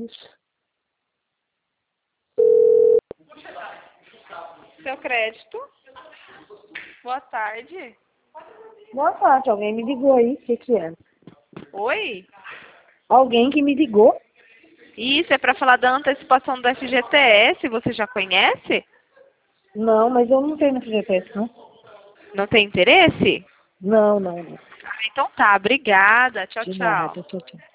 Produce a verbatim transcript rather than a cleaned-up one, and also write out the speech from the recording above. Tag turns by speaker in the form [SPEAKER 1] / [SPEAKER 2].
[SPEAKER 1] isso.
[SPEAKER 2] Seu crédito. Boa tarde.
[SPEAKER 1] Boa tarde, alguém me ligou aí, o que que é?
[SPEAKER 2] Oi?
[SPEAKER 1] Alguém que me ligou?
[SPEAKER 2] Isso, é para falar da antecipação do F G T S. Você já conhece?
[SPEAKER 1] Não, mas eu não tenho no F G T S, não.
[SPEAKER 2] Não tem interesse?
[SPEAKER 1] Não, não, não.
[SPEAKER 2] Ah, então tá. Obrigada. Tchau,
[SPEAKER 1] De
[SPEAKER 2] tchau.
[SPEAKER 1] nada, tchau, tchau.